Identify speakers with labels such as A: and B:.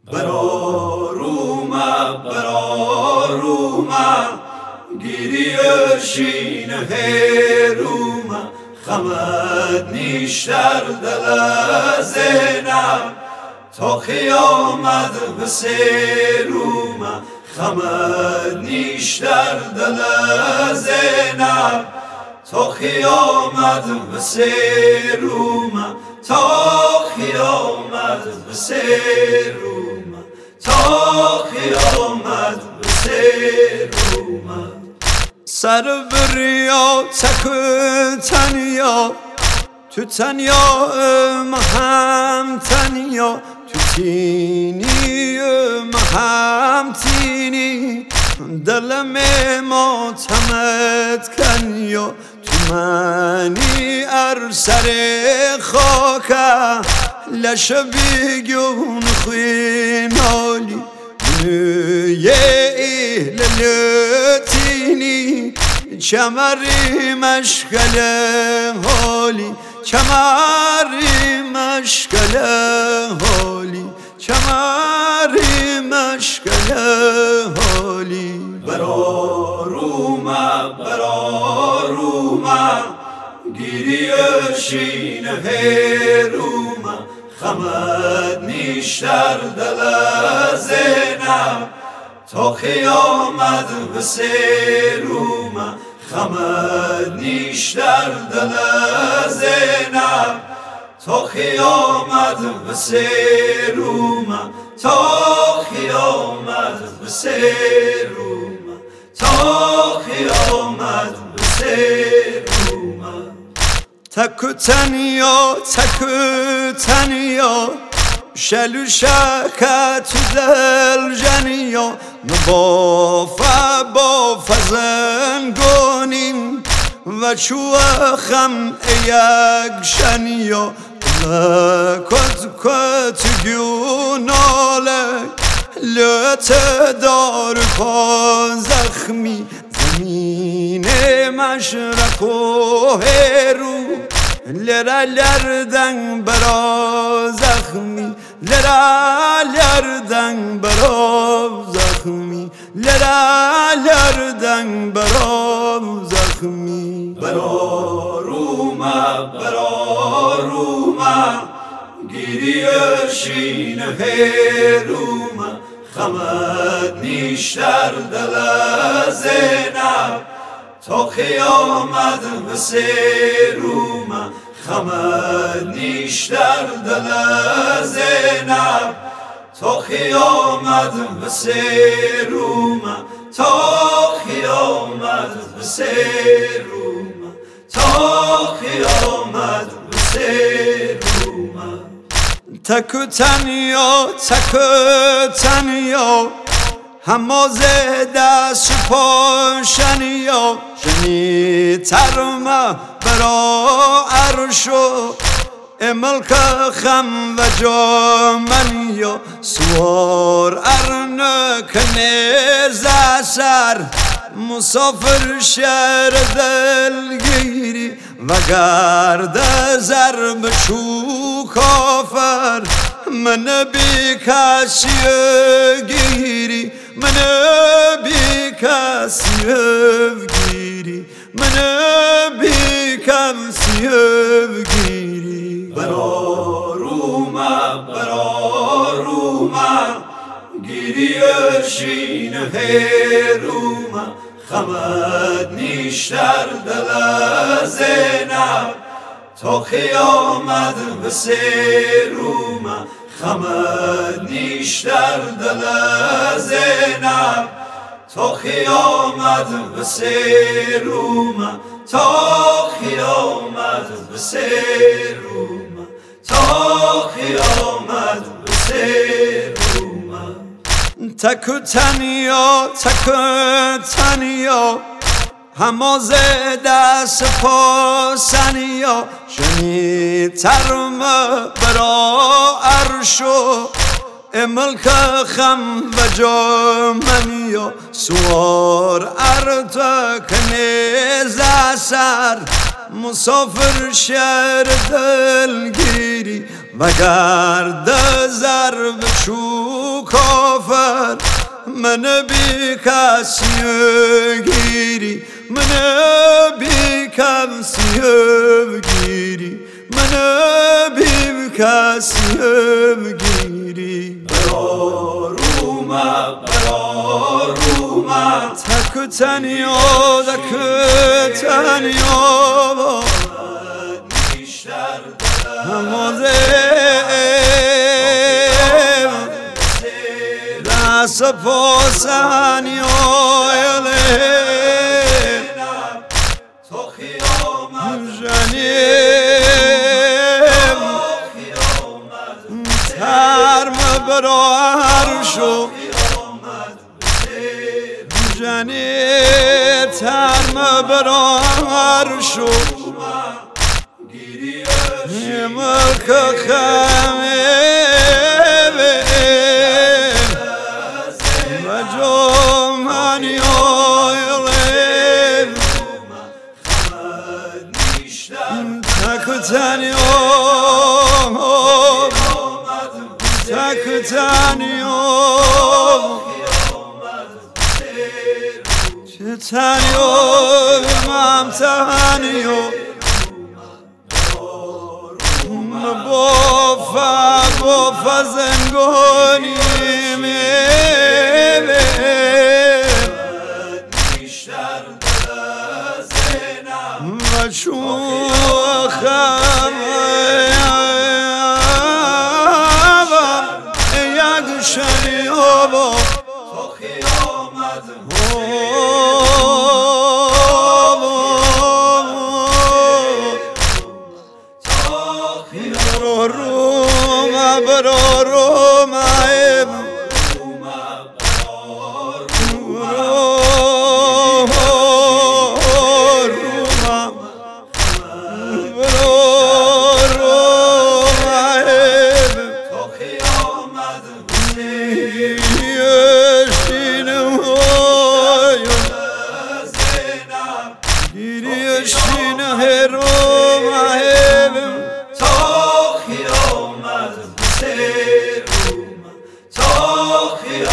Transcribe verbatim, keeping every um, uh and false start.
A: برارoma برارoma giriyor şine heruma خمد نیشتر دل زینب تا قیامت بسیروما خمد نیشتر دل زینب تا قیامت بسیروما تا قیامت بسیروما تا قیامت بسیروما سر بریا تک تنیا تو تنیا هم تنیا تو تینی هم تینی دلم ماتمت کنیا تو منی ار سر خاکه لش بیگون خوینالی یه للتینی کمری مشکل حالی کمری مشکل حالی کمری مشکل حالی برارoma برارoma giriyor şine heruma خمد نیشتر دل زینب تا قیامت بسیروما خمد نیشتر دل زینب تا قیامت بسیروما تا قیامت بسیروما تا قیامت بسیروما تک تنیا تک تنیا شلو شکت دل جنیا نبافه با فزنگانیم و چوخم یک شنیا کت کت گوناله لط دار پا زخمی زمین مشرق و هرو لرا لردن برا زخمی لرا لردن برا زخمی لرا لردن برا زخمی برارoma برارoma giriyor şine heruma خمد نیشتر دل زینب تا قیامت بسیروما خمد نیشتر دل زینب تا قیامت بسیروما تا قیامت بسیروما تا قیامت بسیروما تک تنیا تک تنیا هماز دست پاشنیا جنی ترمه برا عرشو ملک خم و جامنیا سوار ارنک نیز سر مسافر شهر دلگیری و گرد زر بچو کافر من بی کسی گیری من بی کسی گیری من بی کسی گیری برارoma برارoma giriyor şine heruma خمد نیشتر دل زینب تا قیامت بسیروما خمد نیشتر دل زینب تا قیامت بسیروما تا قیامت بسیروما تا قیامت بسیروما تک تنیا تک تنیا هماز دست پاسنیا شنی ترمه برا عرشو ملک خم و جامنیا سوار ارتک نیز سر مسافر شهر دلگیری و گرد ضرب چوب کافر من بی کسی گیری من بی کسی گیری من بی کسی گیری
B: براروما براروما
A: تک تنیا تک تنیا
B: نیشتر
A: دست پاسن یایله
B: تو خیامت
A: جنیم ترم برا عرشو جنیم ترم برا عرشو ملک خمیم و جمعنی آیلیم تک تنیام تک تنیام چه تنیام هم تنیام بافا بافا زنگانی میوه
B: نیشتر زینم
A: و چوخم یک شنیابا
B: تو خیامت
A: روما برا روما
B: تو خیامت